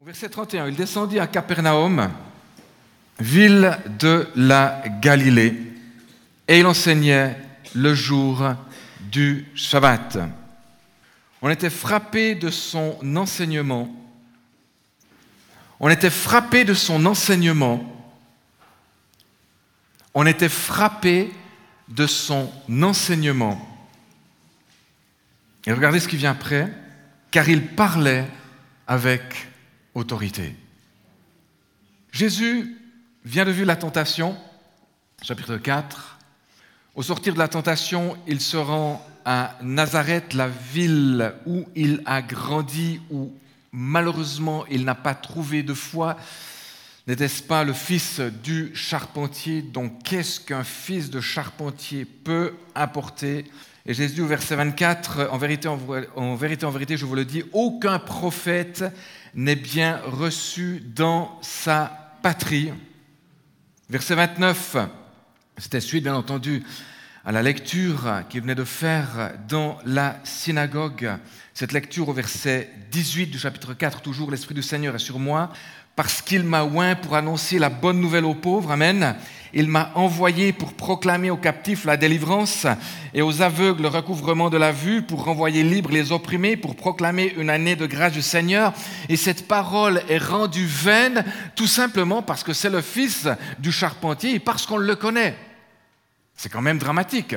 Verset 31, il descendit à Capernaum, ville de la Galilée, et il enseignait le jour du Shabbat. On était frappé de son enseignement. On était frappé de son enseignement. On était frappé de son enseignement. Et regardez ce qui vient après, car il parlait avec autorité. Jésus vient de vivre la tentation, chapitre 4. Au sortir de la tentation, il se rend à Nazareth, la ville où il a grandi, où malheureusement il n'a pas trouvé de foi. N'était-ce pas le fils du charpentier? Donc qu'est-ce qu'un fils de charpentier peut apporter? Et Jésus au verset 24, en vérité, je vous le dis, aucun prophète n'est bien reçu dans sa patrie. Verset 29, c'était suite bien entendu à la lecture qu'il venait de faire dans la synagogue. Cette lecture au verset 18 du chapitre 4, toujours l'Esprit du Seigneur est sur moi, parce qu'il m'a oint pour annoncer la bonne nouvelle aux pauvres, amen. Il m'a envoyé pour proclamer aux captifs la délivrance et aux aveugles le recouvrement de la vue, pour renvoyer libres les opprimés, pour proclamer une année de grâce du Seigneur. Et cette parole est rendue vaine tout simplement parce que c'est le fils du charpentier et parce qu'on le connaît. C'est quand même dramatique.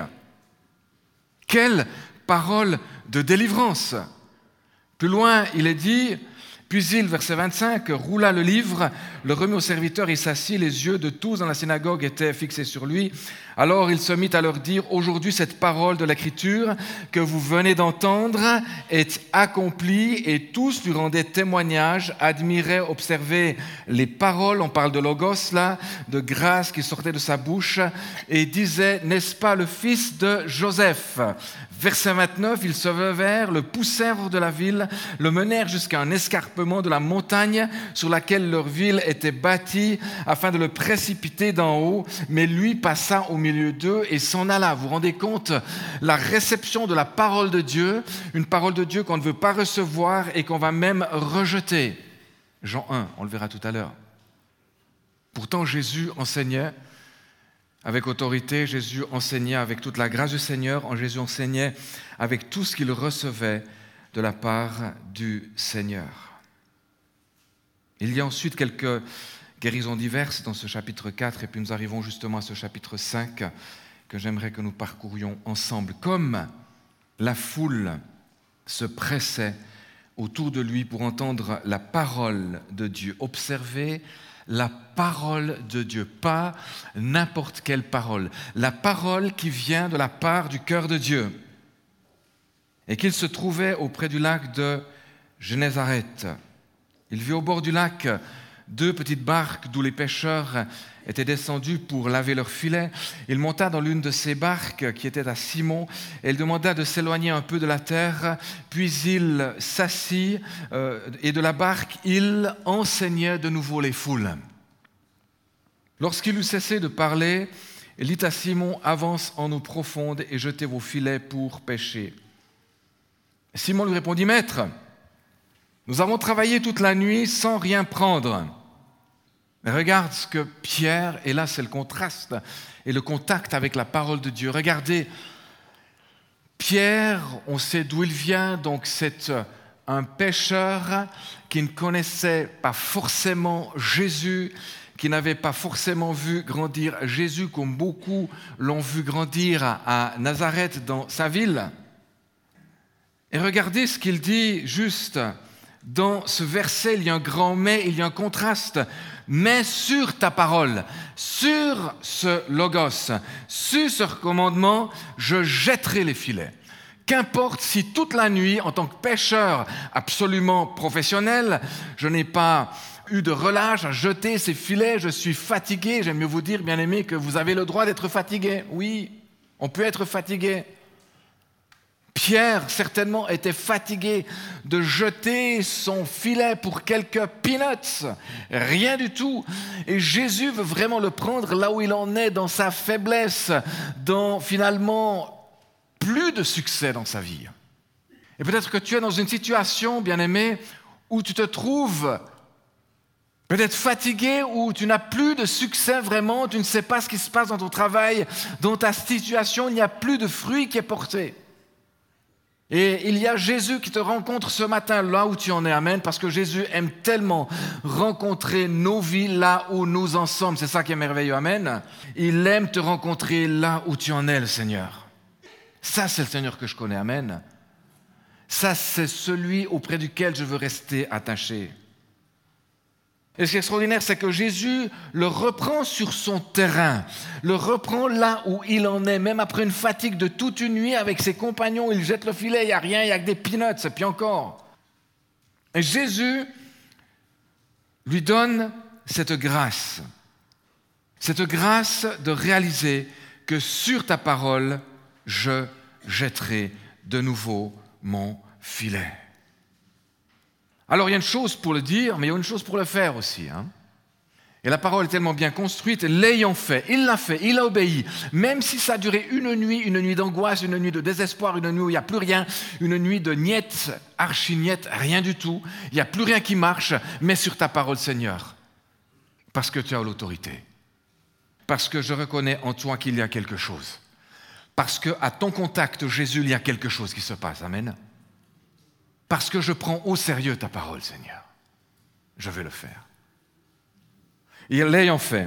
Quelle parole de délivrance! Plus loin, il est dit... Puis il, verset 25, roula le livre, le remit au serviteur et s'assit. Les yeux de tous dans la synagogue étaient fixés sur lui. Alors il se mit à leur dire, aujourd'hui cette parole de l'Écriture que vous venez d'entendre est accomplie. Et tous lui rendaient témoignage, admiraient, observaient les paroles, on parle de logos là, de grâce qui sortait de sa bouche, et disaient, n'est-ce pas le fils de Joseph? Verset 29, ils se levèrent, le poussèrent hors de la ville, le menèrent jusqu'à un escarpement de la montagne sur laquelle leur ville était bâtie, afin de le précipiter d'en haut. Mais lui passa au milieu d'eux et s'en alla. Vous vous rendez compte, la réception de la parole de Dieu, une parole de Dieu qu'on ne veut pas recevoir et qu'on va même rejeter. Jean 1, on le verra tout à l'heure. Pourtant, Jésus enseignait avec autorité, Jésus enseignait avec toute la grâce du Seigneur, Jésus enseignait avec tout ce qu'il recevait de la part du Seigneur. Il y a ensuite quelques guérisons diverses dans ce chapitre 4, et puis nous arrivons justement à ce chapitre 5 que j'aimerais que nous parcourions ensemble. Comme la foule se pressait autour de lui pour entendre la parole de Dieu, observez la parole de Dieu, pas n'importe quelle parole, la parole qui vient de la part du cœur de Dieu. Et qu'il se trouvait auprès du lac de Génézareth. Il vit au bord du lac 2 petites barques d'où les pêcheurs étaient descendus pour laver leurs filets. Il monta dans l'une de ces barques qui était à Simon et il demanda de s'éloigner un peu de la terre. Puis il s'assit et de la barque, il enseignait de nouveau les foules. Lorsqu'il eut cessé de parler, il dit à Simon, « Avance en eau profonde et jetez vos filets pour pêcher. » Simon lui répondit, « Maître, nous avons travaillé toute la nuit sans rien prendre. » Mais regarde ce que Pierre, et là c'est le contraste et le contact avec la parole de Dieu. Regardez, Pierre, on sait d'où il vient, donc c'est un pêcheur qui ne connaissait pas forcément Jésus, qui n'avait pas forcément vu grandir Jésus comme beaucoup l'ont vu grandir à Nazareth dans sa ville. Et regardez ce qu'il dit juste dans ce verset, il y a un grand mais, il y a un contraste. Mais sur ta parole, sur ce logos, sur ce recommandement, je jetterai les filets. Qu'importe si toute la nuit, en tant que pêcheur absolument professionnel, je n'ai pas eu de relâche à jeter ces filets, je suis fatigué. J'aime mieux vous dire, bien-aimés, que vous avez le droit d'être fatigué. Oui, on peut être fatigué. Pierre, certainement, était fatigué de jeter son filet pour quelques peanuts, rien du tout. Et Jésus veut vraiment le prendre là où il en est, dans sa faiblesse, dans finalement plus de succès dans sa vie. Et peut-être que tu es dans une situation, bien-aimé, où tu te trouves Peut-être fatigué ou tu n'as plus de succès vraiment, tu ne sais pas ce qui se passe dans ton travail, dans ta situation, il n'y a plus de fruit qui est porté. Et il y a Jésus qui te rencontre ce matin là où tu en es, amen, parce que Jésus aime tellement rencontrer nos vies là où nous en sommes. C'est ça qui est merveilleux, amen. Il aime te rencontrer là où tu en es, le Seigneur. Ça, c'est le Seigneur que je connais, amen. Ça, c'est celui auprès duquel je veux rester attaché. Et ce qui est extraordinaire, c'est que Jésus le reprend sur son terrain, le reprend là où il en est, même après une fatigue de toute une nuit avec ses compagnons, il jette le filet, il n'y a rien, il n'y a que des peanuts, et puis encore. Et Jésus lui donne cette grâce de réaliser que sur ta parole, je jetterai de nouveau mon filet. Alors il y a une chose pour le dire, mais il y a une chose pour le faire aussi. Et la parole est tellement bien construite, l'ayant fait, il l'a fait, il a obéi. Même si ça a duré une nuit d'angoisse, une nuit de désespoir, une nuit où il n'y a plus rien, une nuit de niet, archi-niet, rien du tout. Il n'y a plus rien qui marche, mais sur ta parole, Seigneur. Parce que tu as l'autorité. Parce que je reconnais en toi qu'il y a quelque chose. Parce qu'à ton contact, Jésus, il y a quelque chose qui se passe. Amen. Parce que je prends au sérieux ta parole, Seigneur. Je vais le faire. Et l'ayant fait,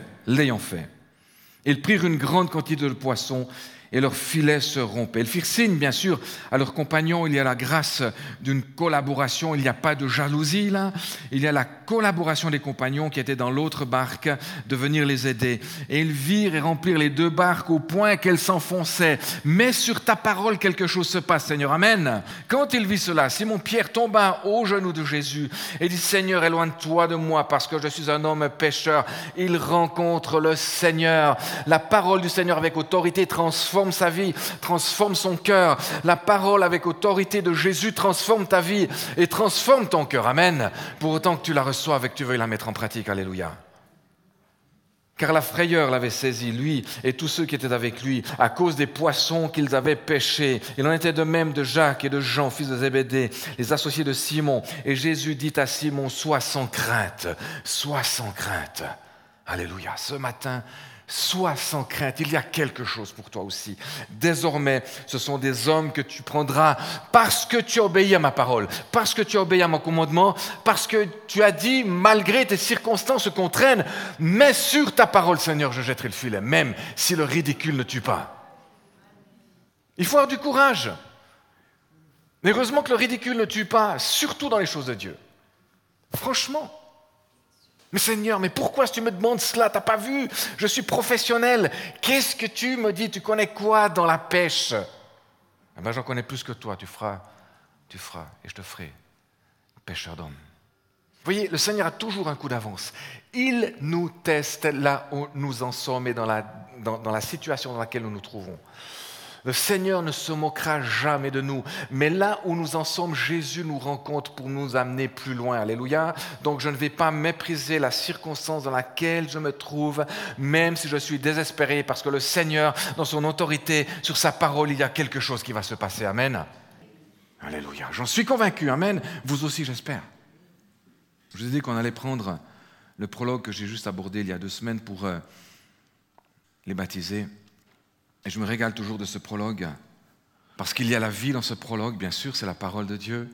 ils prirent une grande quantité de poissons et leurs filets se rompaient. Ils firent signe, bien sûr, à leurs compagnons. Il y a la grâce d'une collaboration. Il n'y a pas de jalousie, là. Il y a la collaboration des compagnons qui étaient dans l'autre barque de venir les aider. Et ils virent et remplirent les deux barques au point qu'elles s'enfonçaient. Mais sur ta parole, quelque chose se passe, Seigneur. Amen. Quand il vit cela, Simon-Pierre tomba aux genoux de Jésus et dit, Seigneur, éloigne-toi de moi parce que je suis un homme pécheur. Il rencontre le Seigneur. La parole du Seigneur avec autorité transforme sa vie, transforme son cœur. La parole avec autorité de Jésus transforme ta vie et transforme ton cœur. Amen. Pour autant que tu la reçoives et que tu veuilles la mettre en pratique. Alléluia. Car la frayeur l'avait saisi, lui et tous ceux qui étaient avec lui, à cause des poissons qu'ils avaient pêchés. Il en était de même de Jacques et de Jean, fils de Zébédée, les associés de Simon. Et Jésus dit à Simon, sois sans crainte, sois sans crainte. Alléluia. Ce matin, sois sans crainte, il y a quelque chose pour toi aussi. Désormais, ce sont des hommes que tu prendras parce que tu obéis à ma parole, parce que tu obéis à mon commandement, parce que tu as dit, malgré tes circonstances contraignent, mais sur ta parole, Seigneur, je jetterai le filet, même si le ridicule ne tue pas. Il faut avoir du courage. Mais heureusement que le ridicule ne tue pas, surtout dans les choses de Dieu. Franchement. Mais Seigneur, mais pourquoi tu me demandes cela? Tu n'as pas vu? Je suis professionnel. Qu'est-ce que tu me dis? Tu connais quoi dans la pêche? Eh bien, j'en connais plus que toi. Tu feras, et je te ferai pêcheur d'hommes. Vous voyez, le Seigneur a toujours un coup d'avance. Il nous teste là où nous en sommes et dans la situation dans laquelle nous nous trouvons. Le Seigneur ne se moquera jamais de nous. Mais là où nous en sommes, Jésus nous rencontre pour nous amener plus loin. Alléluia. Donc je ne vais pas mépriser la circonstance dans laquelle je me trouve, même si je suis désespéré, parce que le Seigneur, dans son autorité, sur sa parole, il y a quelque chose qui va se passer. Amen. Alléluia. J'en suis convaincu. Amen. Vous aussi, j'espère. Je vous ai dit qu'on allait prendre le prologue que j'ai juste abordé il y a 2 semaines pour les baptiser. Et je me régale toujours de ce prologue, parce qu'il y a la vie dans ce prologue, bien sûr, c'est la parole de Dieu.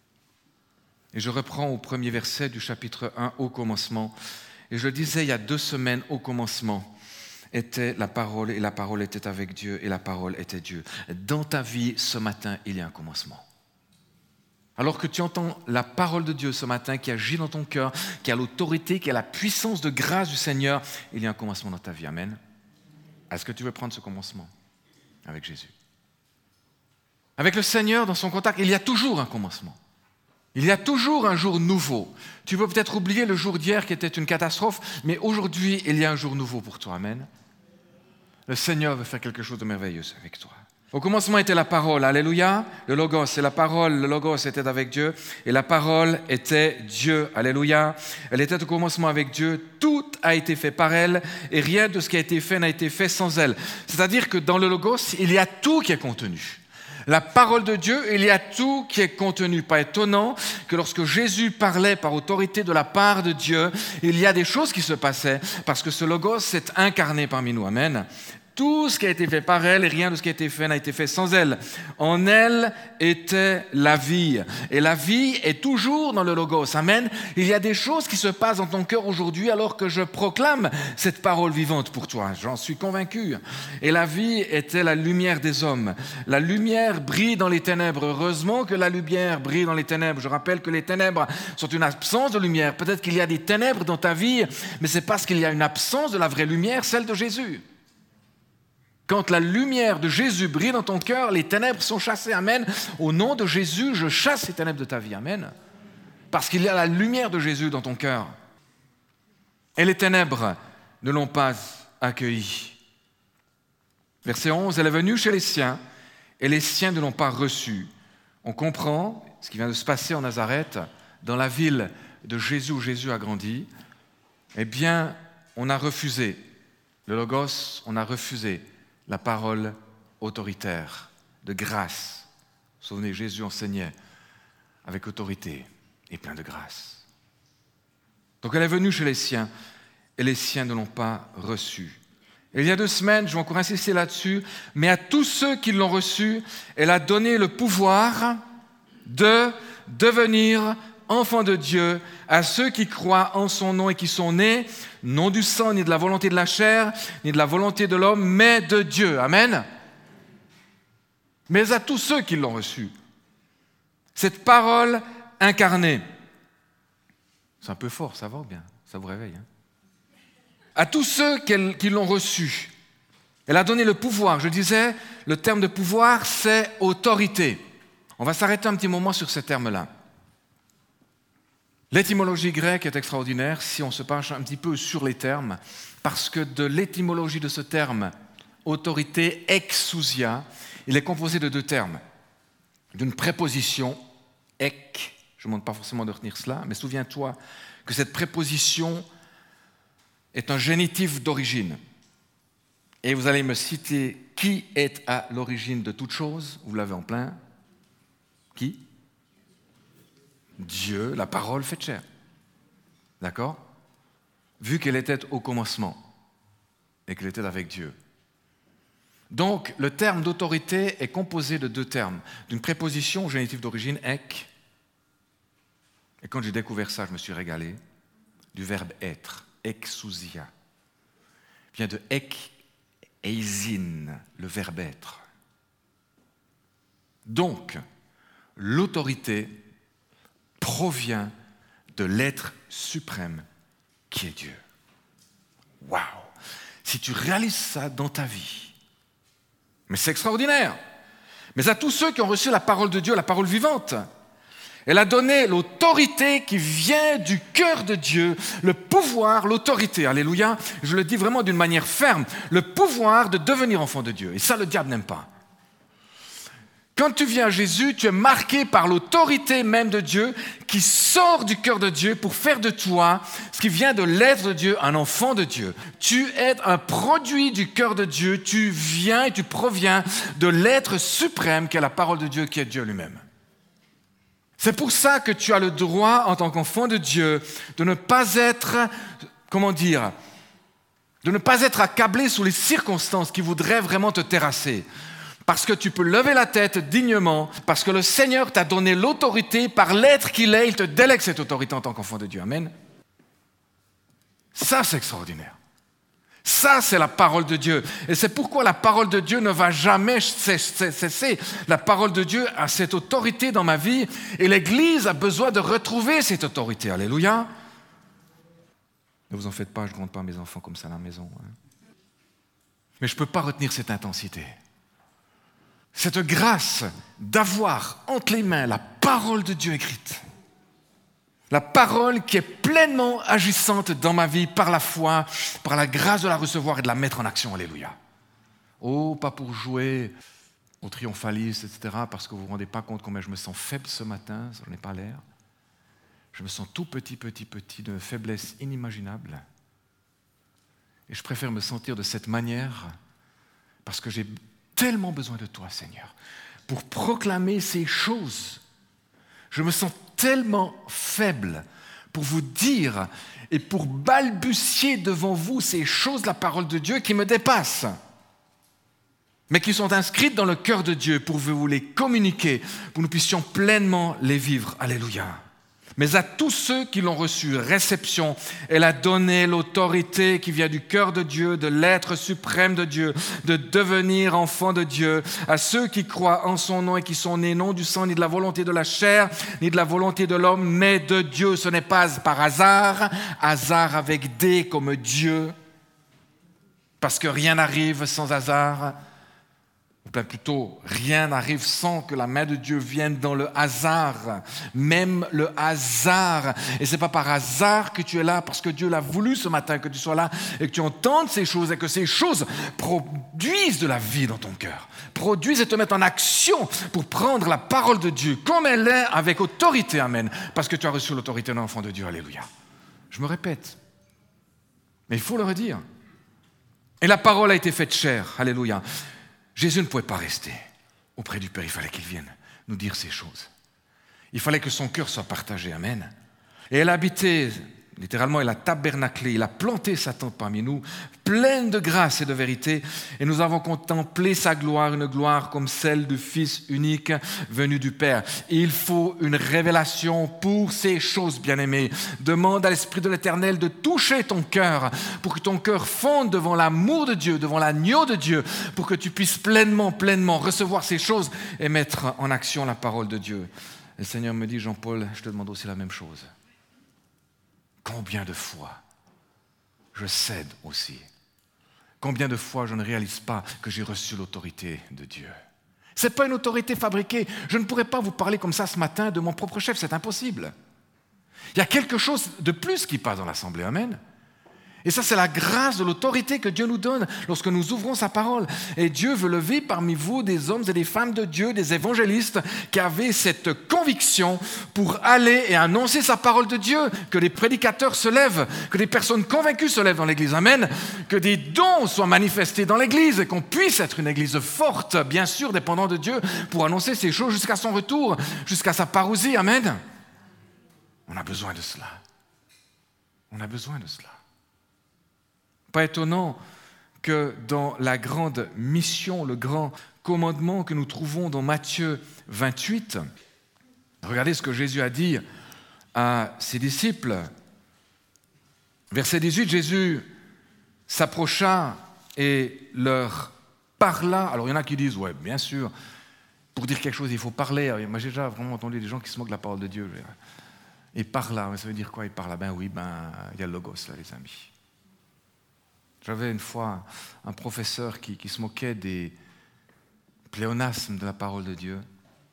Et je reprends au premier verset du chapitre 1, au commencement. Et je le disais il y a 2 semaines, au commencement était la parole, et la parole était avec Dieu, et la parole était Dieu. Dans ta vie, ce matin, il y a un commencement. Alors que tu entends la parole de Dieu ce matin, qui agit dans ton cœur, qui a l'autorité, qui a la puissance de grâce du Seigneur, il y a un commencement dans ta vie. Amen. Est-ce que tu veux prendre ce commencement avec Jésus? Avec le Seigneur, dans son contact, il y a toujours un commencement. Il y a toujours un jour nouveau. Tu peux peut-être oublier le jour d'hier qui était une catastrophe, mais aujourd'hui, il y a un jour nouveau pour toi. Amen. Le Seigneur veut faire quelque chose de merveilleux avec toi. Au commencement était la parole, alléluia. Le logos, c'est la parole, le logos était avec Dieu, et la parole était Dieu, alléluia. Elle était au commencement avec Dieu, tout a été fait par elle, et rien de ce qui a été fait n'a été fait sans elle. C'est-à-dire que dans le logos, il y a tout qui est contenu. La parole de Dieu, il y a tout qui est contenu. Pas étonnant que lorsque Jésus parlait par autorité de la part de Dieu, il y a des choses qui se passaient parce que ce Logos s'est incarné parmi nous. Amen. Tout ce qui a été fait par elle et rien de ce qui a été fait n'a été fait sans elle. En elle était la vie. Et la vie est toujours dans le Logos. Amen. Il y a des choses qui se passent dans ton cœur aujourd'hui alors que je proclame cette parole vivante pour toi. J'en suis convaincu. Et la vie était la lumière des hommes. La lumière brille dans les ténèbres. Heureusement que la lumière brille dans les ténèbres. Je rappelle que les ténèbres sont une absence de lumière. Peut-être qu'il y a des ténèbres dans ta vie, mais c'est parce qu'il y a une absence de la vraie lumière, celle de Jésus. Quand la lumière de Jésus brille dans ton cœur, les ténèbres sont chassées. Amen. Au nom de Jésus, je chasse les ténèbres de ta vie. Amen. Parce qu'il y a la lumière de Jésus dans ton cœur. Et les ténèbres ne l'ont pas accueilli. Verset 11, elle est venue chez les siens et les siens ne l'ont pas reçue. On comprend ce qui vient de se passer en Nazareth, dans la ville de Jésus où Jésus a grandi. Eh bien, on a refusé le Logos, on a refusé la parole autoritaire, de grâce. Vous vous souvenez, Jésus enseignait avec autorité et plein de grâce. Donc elle est venue chez les siens, et les siens ne l'ont pas reçue. Et il y a 2 semaines, je vais encore insister là-dessus, mais à tous ceux qui l'ont reçue, elle a donné le pouvoir de devenir enfants de Dieu, à ceux qui croient en son nom et qui sont nés, non du sang, ni de la volonté de la chair, ni de la volonté de l'homme, mais de Dieu. Amen. Mais à tous ceux qui l'ont reçu, cette parole incarnée, c'est un peu fort, ça va bien, ça vous réveille. À tous ceux qui l'ont reçu, elle a donné le pouvoir. Je disais, le terme de pouvoir, c'est autorité. On va s'arrêter un petit moment sur ce terme-là. L'étymologie grecque est extraordinaire si on se penche un petit peu sur les termes, parce que de l'étymologie de ce terme, autorité, exousia, il est composé de 2 termes. D'une préposition, ek, je ne demande pas forcément de retenir cela, mais souviens-toi que cette préposition est un génitif d'origine. Et vous allez me citer qui est à l'origine de toute chose, vous l'avez en plein. Qui ? Dieu, la parole faite chair. D'accord ? Vu qu'elle était au commencement et qu'elle était avec Dieu. Donc, le terme d'autorité est composé de 2 termes. D'une préposition au génitif d'origine, ek. Et quand j'ai découvert ça, je me suis régalé. Du verbe être, exousia. Vient de ek, eisin, le verbe être. Donc, l'autorité provient de l'être suprême qui est Dieu. Waouh! Si tu réalises ça dans ta vie, mais c'est extraordinaire. Mais à tous ceux qui ont reçu la parole de Dieu, la parole vivante, elle a donné l'autorité qui vient du cœur de Dieu, le pouvoir, l'autorité, alléluia, je le dis vraiment d'une manière ferme, le pouvoir de devenir enfant de Dieu. Et ça, le diable n'aime pas. Quand tu viens à Jésus, tu es marqué par l'autorité même de Dieu qui sort du cœur de Dieu pour faire de toi, ce qui vient de l'être de Dieu, un enfant de Dieu. Tu es un produit du cœur de Dieu, tu viens et tu proviens de l'être suprême qui est la parole de Dieu, qui est Dieu lui-même. C'est pour ça que tu as le droit, en tant qu'enfant de Dieu, de ne pas être, de ne pas être accablé sous les circonstances qui voudraient vraiment te terrasser. Parce que tu peux lever la tête dignement, parce que le Seigneur t'a donné l'autorité par l'être qu'il est, il te délègue cette autorité en tant qu'enfant de Dieu. Amen. Ça, c'est extraordinaire. Ça, c'est la parole de Dieu. Et c'est pourquoi la parole de Dieu ne va jamais cesser. La parole de Dieu a cette autorité dans ma vie et l'Église a besoin de retrouver cette autorité. Alléluia. Ne vous en faites pas, je ne gronde pas mes enfants comme ça à la maison. Mais je ne peux pas retenir cette intensité. Cette grâce d'avoir entre les mains la parole de Dieu écrite. La parole qui est pleinement agissante dans ma vie par la foi, par la grâce de la recevoir et de la mettre en action. Alléluia. Oh, pas pour jouer au triomphaliste, etc., parce que vous ne vous rendez pas compte combien je me sens faible ce matin, ça n'en est pas l'air. Je me sens tout petit, d'une faiblesse inimaginable. Et je préfère me sentir de cette manière parce que j'ai tellement besoin de toi, Seigneur. pour proclamer ces choses. Je me sens tellement faible pour vous dire et pour balbutier devant vous ces choses de la parole de Dieu qui me dépassent, mais qui sont inscrites dans le cœur de Dieu pour vous les communiquer, pour que nous puissions pleinement les vivre. Alléluia. Mais à tous ceux qui l'ont reçu, réception, elle a donné l'autorité qui vient du cœur de Dieu, de l'être suprême de Dieu, de devenir enfants de Dieu, à ceux qui croient en son nom et qui sont nés non du sang, ni de la volonté de la chair, ni de la volonté de l'homme, mais de Dieu. Ce n'est pas par hasard, hasard avec D comme Dieu, parce que rien n'arrive sans hasard. Ou bien plutôt, rien n'arrive sans que la main de Dieu vienne dans le hasard, même le hasard. Et ce n'est pas par hasard que tu es là, parce que Dieu l'a voulu ce matin, que tu sois là et que tu entendes ces choses et que ces choses produisent de la vie dans ton cœur, produisent et te mettent en action pour prendre la parole de Dieu comme elle est, avec autorité, amen, parce que tu as reçu l'autorité d'un enfant de Dieu, alléluia. Je me répète, mais il faut le redire. Et la parole a été faite chair, alléluia. Jésus ne pouvait pas rester auprès du Père, il fallait qu'il vienne nous dire ces choses. Il fallait que son cœur soit partagé, amen. Et elle habitait, littéralement, il a tabernaclé, il a planté sa tente parmi nous, pleine de grâce et de vérité, et nous avons contemplé sa gloire, une gloire comme celle du Fils unique venu du Père. Et il faut une révélation pour ces choses, bien-aimés. Demande à l'Esprit de l'Éternel de toucher ton cœur, pour que ton cœur fonde devant l'amour de Dieu, devant l'agneau de Dieu, pour que tu puisses pleinement recevoir ces choses et mettre en action la parole de Dieu. Et le Seigneur me dit, Jean-Paul, je te demande aussi la même chose. Combien de fois je cède aussi? Combien de fois je ne réalise pas que j'ai reçu l'autorité de Dieu? Ce n'est pas une autorité fabriquée. Je ne pourrais pas vous parler comme ça ce matin de mon propre chef, c'est impossible. Il y a quelque chose de plus qui passe dans l'assemblée, amen. Et ça, c'est la grâce de l'autorité que Dieu nous donne lorsque nous ouvrons sa parole. Et Dieu veut lever parmi vous des hommes et des femmes de Dieu, des évangélistes qui avaient cette conviction pour aller et annoncer sa parole de Dieu, que des prédicateurs se lèvent, que des personnes convaincues se lèvent dans l'Église, amen, que des dons soient manifestés dans l'Église et qu'on puisse être une Église forte, bien sûr, dépendant de Dieu, pour annoncer ces choses jusqu'à son retour, jusqu'à sa parousie, amen. On a besoin de cela. On a besoin de cela. Pas étonnant que dans la grande mission, le grand commandement que nous trouvons dans Matthieu 28, regardez ce que Jésus a dit à ses disciples. Verset 18, Jésus s'approcha et leur parla. Alors il y en a qui disent, ouais, bien sûr, pour dire quelque chose, il faut parler. Moi j'ai déjà vraiment entendu des gens qui se moquent de la parole de Dieu. Et parla, ça veut dire quoi, il parla? Ben oui, il y a le logos là, les amis. J'avais une fois un professeur qui se moquait des pléonasmes de la parole de Dieu.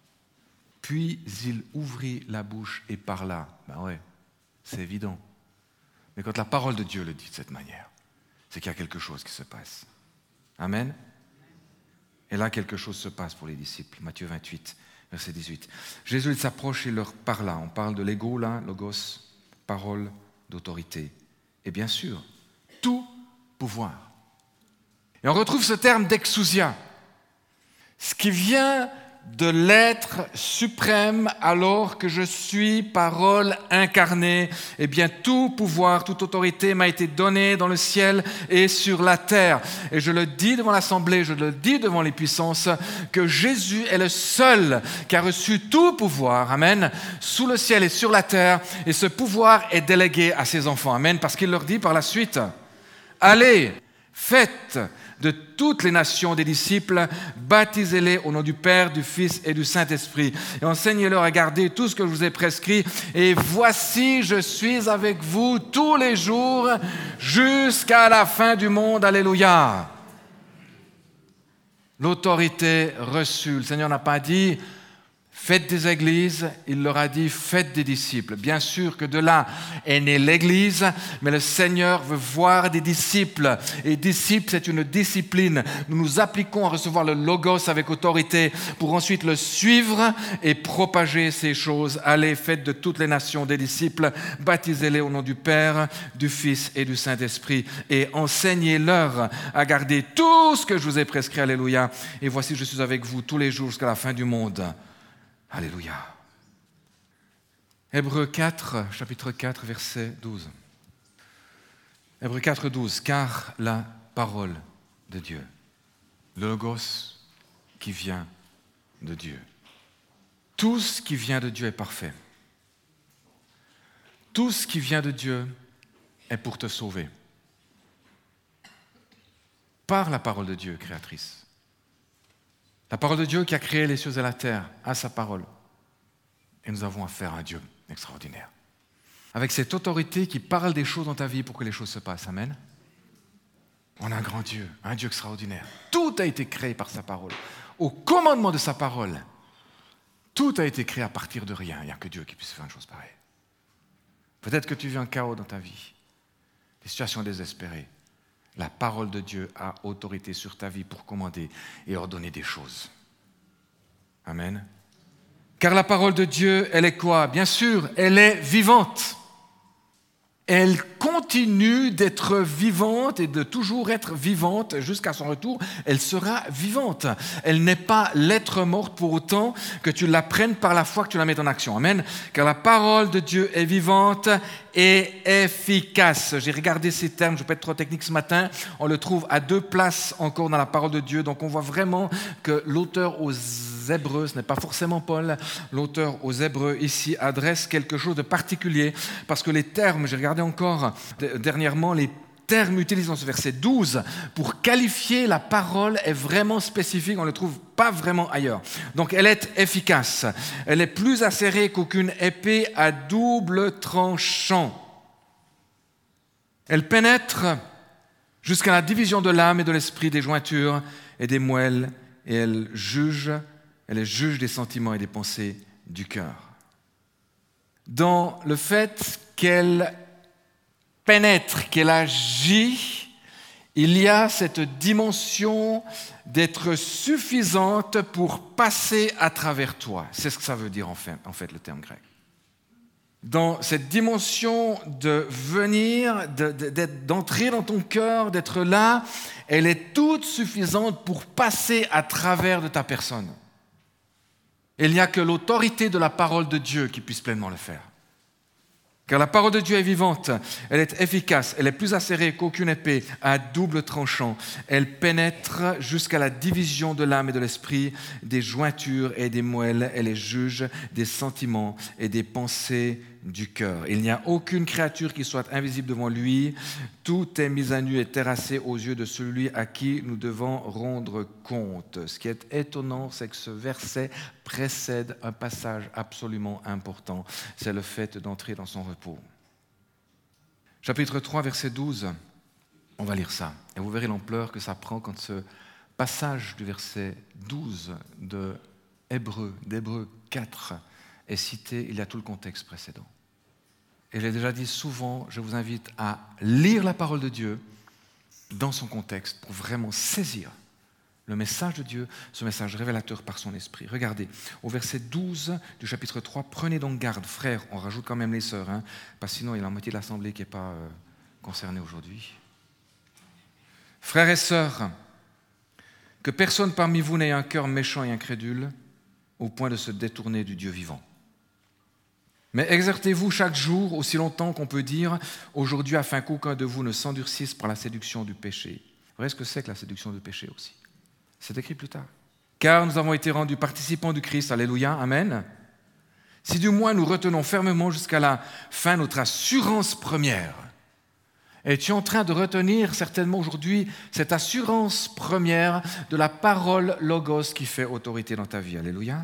Puis il ouvrit la bouche et parla. Ben ouais, c'est évident. Mais quand la parole de Dieu le dit de cette manière, c'est qu'il y a quelque chose qui se passe. Amen. Et là, quelque chose se passe pour les disciples. Matthieu 28, verset 18. Jésus il s'approche et leur parla. On parle de l'ego là, logos, parole d'autorité. Et bien sûr, tout pouvoir. Et on retrouve ce terme d'exousia, ce qui vient de l'être suprême alors que je suis parole incarnée. Eh bien, tout pouvoir, toute autorité m'a été donnée dans le ciel et sur la terre. Et je le dis devant l'assemblée, je le dis devant les puissances, que Jésus est le seul qui a reçu tout pouvoir, amen, sous le ciel et sur la terre. Et ce pouvoir est délégué à ses enfants, amen, parce qu'il leur dit par la suite, allez, faites de toutes les nations des disciples, baptisez-les au nom du Père, du Fils et du Saint-Esprit, et enseignez-leur à garder tout ce que je vous ai prescrit. Et voici, je suis avec vous tous les jours jusqu'à la fin du monde. Alléluia. L'autorité reçue. Le Seigneur n'a pas dit Faites des églises, il leur a dit, faites des disciples. Bien sûr que de là est née l'église, mais le Seigneur veut voir des disciples. Et disciples, c'est une discipline. Nous nous appliquons à recevoir le Logos avec autorité pour ensuite le suivre et propager ces choses. Allez, faites de toutes les nations des disciples, baptisez-les au nom du Père, du Fils et du Saint-Esprit et enseignez-leur à garder tout ce que je vous ai prescrit. Alléluia. Et voici, je suis avec vous tous les jours jusqu'à la fin du monde. Alléluia. Hébreux 4, chapitre 4, verset 12. Hébreux 4, 12. Car la parole de Dieu, le Logos qui vient de Dieu. Tout ce qui vient de Dieu est parfait. Tout ce qui vient de Dieu est pour te sauver. Par la parole de Dieu, créatrice. La parole de Dieu qui a créé les cieux et la terre, à sa parole. Et nous avons affaire à un Dieu extraordinaire. Avec cette autorité qui parle des choses dans ta vie pour que les choses se passent. Amen. On a un grand Dieu, un Dieu extraordinaire. Tout a été créé par sa parole. Au commandement de sa parole, tout a été créé à partir de rien. Il n'y a que Dieu qui puisse faire une chose pareille. Peut-être que tu vis un chaos dans ta vie, des situations désespérées. La parole de Dieu a autorité sur ta vie pour commander et ordonner des choses. Amen. Car la parole de Dieu, elle est quoi? Bien sûr, elle est vivante. Elle continue d'être vivante et de toujours être vivante jusqu'à son retour. Elle sera vivante. Elle n'est pas lettre morte pour autant que tu la prennes par la foi, que tu la mettes en action. Amen. Car la parole de Dieu est vivante et efficace. J'ai regardé ces termes, je ne vais pas être trop technique ce matin. On le trouve à 2 places encore dans la parole de Dieu. Donc on voit vraiment que l'auteur aux Hébreux, ce n'est pas forcément Paul, l'auteur aux Hébreux ici adresse quelque chose de particulier parce que les termes, j'ai regardé encore dernièrement, les termes utilisés dans ce verset 12 pour qualifier la parole est vraiment spécifique, on ne le trouve pas vraiment ailleurs. Donc elle est efficace, elle est plus acérée qu'aucune épée à double tranchant. Elle pénètre jusqu'à la division de l'âme et de l'esprit, des jointures et des moelles, et elle est juge des sentiments et des pensées du cœur. Dans le fait qu'elle pénètre, qu'elle agit, il y a cette dimension d'être suffisante pour passer à travers toi. C'est ce que ça veut dire en fait le terme grec. Dans cette dimension de venir, d'entrer dans ton cœur, d'être là, elle est toute suffisante pour passer à travers de ta personne. Il n'y a que l'autorité de la parole de Dieu qui puisse pleinement le faire. Car la parole de Dieu est vivante, elle est efficace, elle est plus acérée qu'aucune épée à double tranchant. Elle pénètre jusqu'à la division de l'âme et de l'esprit, des jointures et des moelles. Elle est juge des sentiments et des pensées du cœur. Il n'y a aucune créature qui soit invisible devant lui. Tout est mis à nu et terrassé aux yeux de celui à qui nous devons rendre compte. Ce qui est étonnant, c'est que ce verset précède un passage absolument important. C'est le fait d'entrer dans son repos. Chapitre 3, verset 12. On va lire ça. Et vous verrez l'ampleur que ça prend quand ce passage du verset 12 d'Hébreux 4 est cité. Il y a tout le contexte précédent. Et je l'ai déjà dit souvent, je vous invite à lire la parole de Dieu dans son contexte pour vraiment saisir le message de Dieu, ce message révélateur par son esprit. Regardez, au verset 12 du chapitre 3, prenez donc garde, frères, on rajoute quand même les sœurs, parce que sinon il y a la moitié de l'assemblée qui n'est pas concernée aujourd'hui. Frères et sœurs, que personne parmi vous n'ait un cœur méchant et incrédule au point de se détourner du Dieu vivant. Mais exercez-vous chaque jour aussi longtemps qu'on peut dire aujourd'hui afin qu'aucun de vous ne s'endurcisse par la séduction du péché. Vous voyez ce que c'est que la séduction du péché aussi? C'est écrit plus tard. Car nous avons été rendus participants du Christ, alléluia, amen. Si du moins nous retenons fermement jusqu'à la fin notre assurance première. Et tu es en train de retenir certainement aujourd'hui cette assurance première de la parole Logos qui fait autorité dans ta vie, alléluia.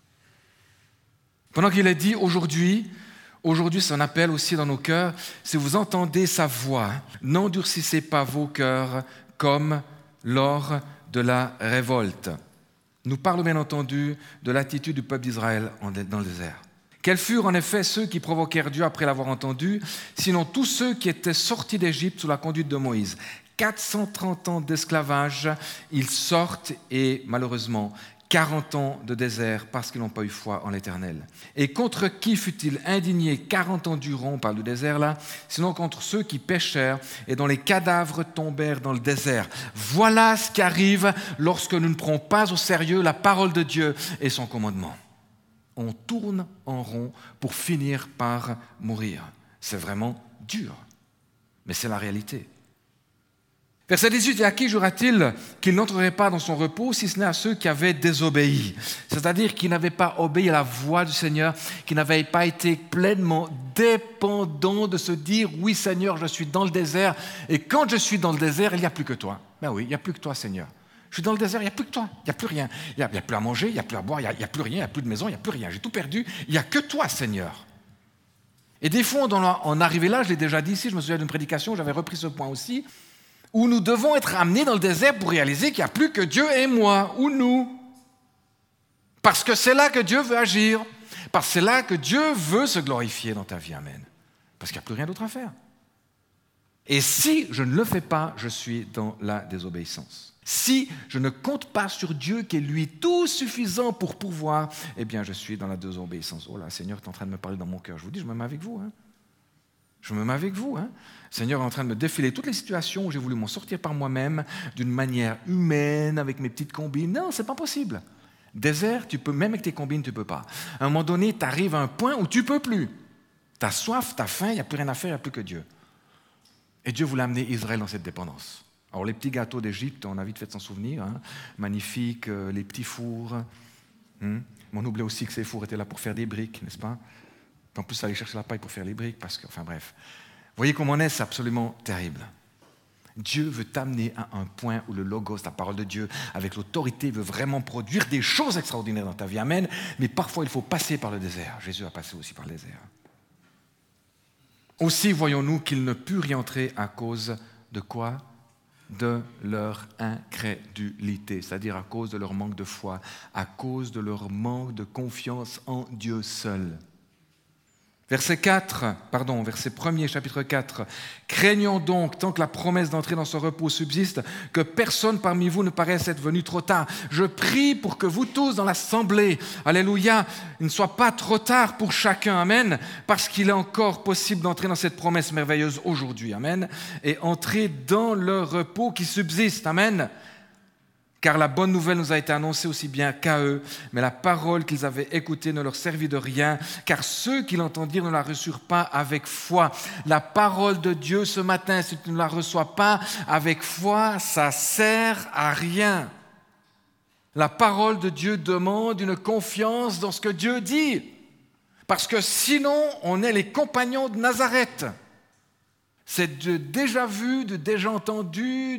Pendant qu'il est dit aujourd'hui, c'est un appel aussi dans nos cœurs, si vous entendez sa voix, n'endurcissez pas vos cœurs comme lors de la révolte. nous parle bien entendu de l'attitude du peuple d'Israël dans le désert. Quels furent en effet ceux qui provoquèrent Dieu après l'avoir entendu, sinon tous ceux qui étaient sortis d'Égypte sous la conduite de Moïse. 430 ans d'esclavage, ils sortent et malheureusement 40 ans de désert parce qu'ils n'ont pas eu foi en l'Éternel. Et contre qui fut-il indigné 40 ans durant, on parle du désert là, sinon contre ceux qui péchèrent et dont les cadavres tombèrent dans le désert. Voilà ce qui arrive lorsque nous ne prenons pas au sérieux la parole de Dieu et son commandement. On tourne en rond pour finir par mourir. C'est vraiment dur, mais c'est la réalité. Verset 18, et à qui jura-t-il qu'il n'entrerait pas dans son repos, si ce n'est à ceux qui avaient désobéi, c'est-à-dire qui n'avaient pas obéi à la voix du Seigneur, qui n'avaient pas été pleinement dépendants de se dire, oui Seigneur, je suis dans le désert, et quand je suis dans le désert, il n'y a plus que toi. Ben oui, il n'y a plus que toi Seigneur. Je suis dans le désert, il n'y a plus que toi, il n'y a plus rien. Il n'y a plus à manger, il n'y a plus à boire, il n'y a plus rien, il n'y a plus de maison, il n'y a plus rien. J'ai tout perdu, il n'y a que toi Seigneur. Et des fois, en arrivé là, je l'ai déjà dit ici, je me souviens d'une prédication, j'avais repris ce point aussi, où nous devons être amenés dans le désert pour réaliser qu'il n'y a plus que Dieu et moi, ou nous. Parce que c'est là que Dieu veut agir. Parce que c'est là que Dieu veut se glorifier dans ta vie, amen. Parce qu'il n'y a plus rien d'autre à faire. Et si je ne le fais pas, je suis dans la désobéissance. Si je ne compte pas sur Dieu qui est lui tout suffisant pour pouvoir, eh bien je suis dans la désobéissance. Oh là, Seigneur est en train de me parler dans mon cœur. Je vous dis, je me mets avec vous, hein. Je me mets avec vous. Hein. Le Seigneur est en train de me défiler toutes les situations où j'ai voulu m'en sortir par moi-même, d'une manière humaine, avec mes petites combines. Non, ce n'est pas possible. Désert, tu peux, même avec tes combines, tu ne peux pas. À un moment donné, tu arrives à un point où tu ne peux plus. Tu as soif, tu as faim, il n'y a plus rien à faire, il n'y a plus que Dieu. Et Dieu voulait amener Israël dans cette dépendance. Alors les petits gâteaux d'Égypte, on a vite fait de s'en souvenir, hein. Magnifiques, les petits fours. Mais on oublie aussi que ces fours étaient là pour faire des briques, n'est-ce pas? En plus, aller chercher la paille pour faire les briques, parce que, enfin bref. Vous voyez comment on est, c'est absolument terrible. Dieu veut t'amener à un point où le logos, la parole de Dieu, avec l'autorité, veut vraiment produire des choses extraordinaires dans ta vie. Amen. Mais parfois, il faut passer par le désert. Jésus a passé aussi par le désert. Aussi, voyons-nous qu'ils ne purent y entrer à cause de quoi? De leur incrédulité, c'est-à-dire à cause de leur manque de foi, à cause de leur manque de confiance en Dieu seul. Verset 1er, chapitre 4. « Craignons donc, tant que la promesse d'entrer dans ce repos subsiste, que personne parmi vous ne paraisse être venu trop tard. Je prie pour que vous tous dans l'assemblée, alléluia, il ne soit pas trop tard pour chacun, amen, parce qu'il est encore possible d'entrer dans cette promesse merveilleuse aujourd'hui, amen, et entrer dans le repos qui subsiste, amen. Car la bonne nouvelle nous a été annoncée aussi bien qu'à eux, mais la parole qu'ils avaient écoutée ne leur servit de rien, car ceux qui l'entendirent ne la reçurent pas avec foi. La parole de Dieu ce matin, si tu ne la reçois pas avec foi, ça sert à rien. La parole de Dieu demande une confiance dans ce que Dieu dit, parce que sinon, on est les compagnons de Nazareth. C'est de déjà vu, de déjà entendu,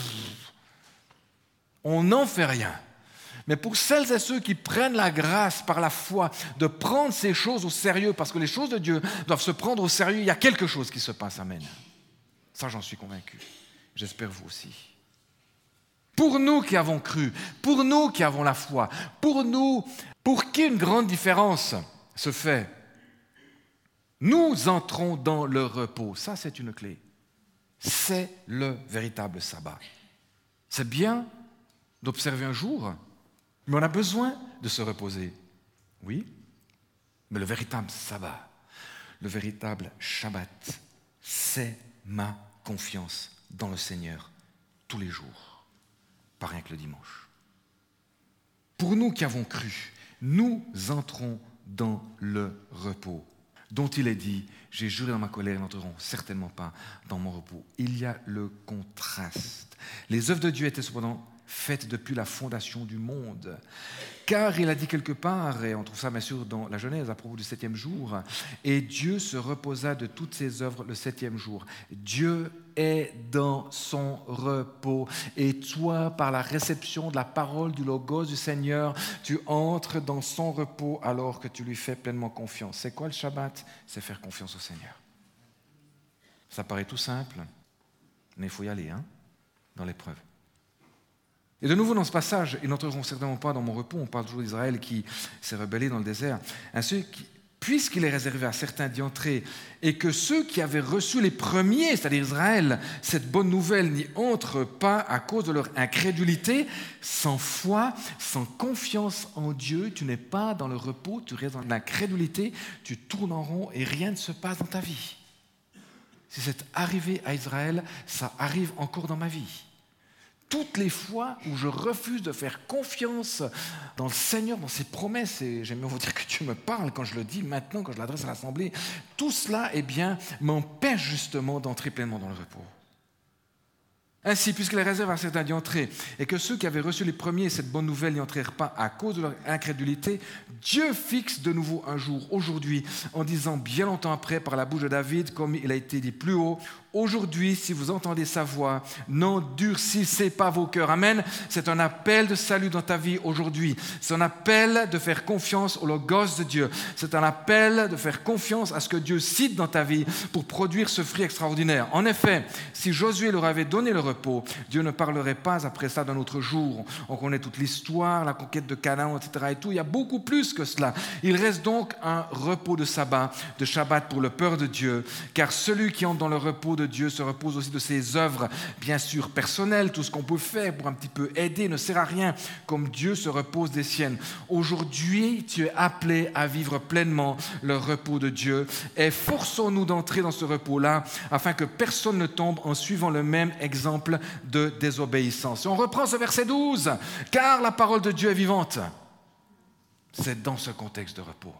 on n'en fait rien. Mais pour celles et ceux qui prennent la grâce par la foi de prendre ces choses au sérieux, parce que les choses de Dieu doivent se prendre au sérieux, il y a quelque chose qui se passe, amen. Ça, j'en suis convaincu. J'espère vous aussi. Pour nous qui avons cru, pour nous qui avons la foi, pour nous, pour qui une grande différence se fait, nous entrons dans le repos. Ça, c'est une clé. C'est le véritable sabbat. C'est bien d'observer un jour, mais on a besoin de se reposer. Oui, mais le véritable sabbat, le véritable Shabbat, c'est ma confiance dans le Seigneur tous les jours, pas rien que le dimanche. Pour nous qui avons cru, nous entrons dans le repos, dont il est dit, j'ai juré dans ma colère, ils n'entreront certainement pas dans mon repos. Il y a le contraste. Les œuvres de Dieu étaient cependant faites depuis la fondation du monde. Car il a dit quelque part, et on trouve ça bien sûr dans la Genèse à propos du 7e jour, et Dieu se reposa de toutes ses œuvres le 7e jour. Dieu est dans son repos. Et toi, par la réception de la parole du Logos du Seigneur, tu entres dans son repos alors que tu lui fais pleinement confiance. C'est quoi le Shabbat? C'est faire confiance au Seigneur. Ça paraît tout simple, mais il faut y aller, dans l'épreuve. Et de nouveau dans ce passage, ils n'entreront certainement pas dans mon repos. On parle toujours d'Israël qui s'est rebellé dans le désert. Ainsi, puisqu'il est réservé à certains d'y entrer, et que ceux qui avaient reçu les premiers, c'est-à-dire Israël, cette bonne nouvelle n'y entrent pas à cause de leur incrédulité, sans foi, sans confiance en Dieu, tu n'es pas dans le repos, tu restes dans l'incrédulité, tu tournes en rond et rien ne se passe dans ta vie. Si c'est arrivé à Israël, ça arrive encore dans ma vie. Toutes les fois où je refuse de faire confiance dans le Seigneur, dans ses promesses, et j'aime bien vous dire que Dieu me parle quand je le dis maintenant, quand je l'adresse à l'Assemblée, tout cela, m'empêche justement d'entrer pleinement dans le repos. Ainsi, puisqu'il est réservé à certains d'y entrer, et que ceux qui avaient reçu les premiers cette bonne nouvelle n'y entrèrent pas à cause de leur incrédulité, Dieu fixe de nouveau un jour, aujourd'hui, en disant bien longtemps après, par la bouche de David, comme il a été dit plus haut, aujourd'hui, si vous entendez sa voix, n'endurcissez pas vos cœurs. Amen. C'est un appel de salut dans ta vie aujourd'hui. C'est un appel de faire confiance au Logos de Dieu. C'est un appel de faire confiance à ce que Dieu cite dans ta vie pour produire ce fruit extraordinaire. En effet, si Josué leur avait donné le repos, Dieu ne parlerait pas après ça d'un autre jour. On connaît toute l'histoire, la conquête de Canaan, etc. et tout. Il y a beaucoup plus que cela. Il reste donc un repos de sabbat, de Shabbat pour le peur de Dieu, car celui qui entre dans le repos de Dieu se repose aussi de ses œuvres, bien sûr personnelles, tout ce qu'on peut faire pour un petit peu aider ne sert à rien, comme Dieu se repose des siennes. Aujourd'hui, tu es appelé à vivre pleinement le repos de Dieu et forçons-nous d'entrer dans ce repos-là afin que personne ne tombe en suivant le même exemple de désobéissance. Et on reprend ce verset 12, car la parole de Dieu est vivante. C'est dans ce contexte de repos.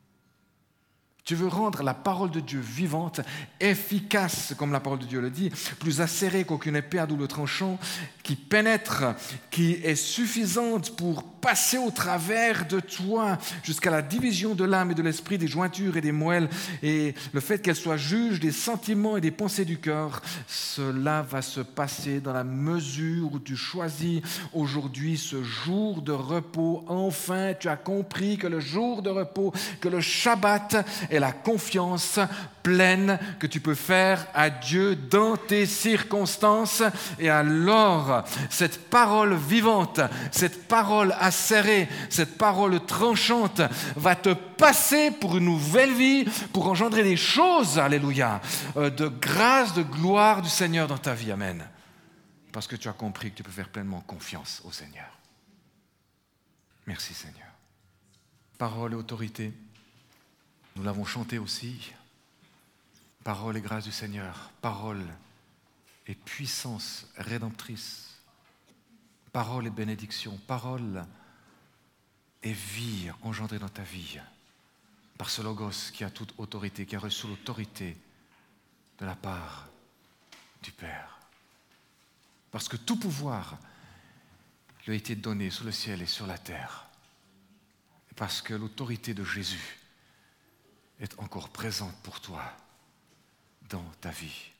Tu veux rendre la parole de Dieu vivante, efficace, comme la parole de Dieu le dit, plus acérée qu'aucune épée à double tranchant, qui pénètre, qui est suffisante pour passer au travers de toi jusqu'à la division de l'âme et de l'esprit, des jointures et des moelles, et le fait qu'elle soit juge des sentiments et des pensées du cœur, cela va se passer dans la mesure où tu choisis aujourd'hui ce jour de repos. Enfin, tu as compris que le jour de repos, que le Shabbat est la confiance pleine que tu peux faire à Dieu dans tes circonstances. Et alors, cette parole vivante, cette parole acérée, cette parole tranchante va te passer pour une nouvelle vie, pour engendrer des choses, alléluia, de grâce, de gloire du Seigneur dans ta vie. Amen. Parce que tu as compris que tu peux faire pleinement confiance au Seigneur. Merci Seigneur. Parole et autorité. Nous l'avons chanté aussi. Parole et grâce du Seigneur. Parole et puissance rédemptrice. Parole et bénédiction. Parole et vie engendrée dans ta vie. Par ce Logos qui a toute autorité, qui a reçu l'autorité de la part du Père. Parce que tout pouvoir lui a été donné sur le ciel et sur la terre. Et parce que l'autorité de Jésus est encore présente pour toi dans ta vie.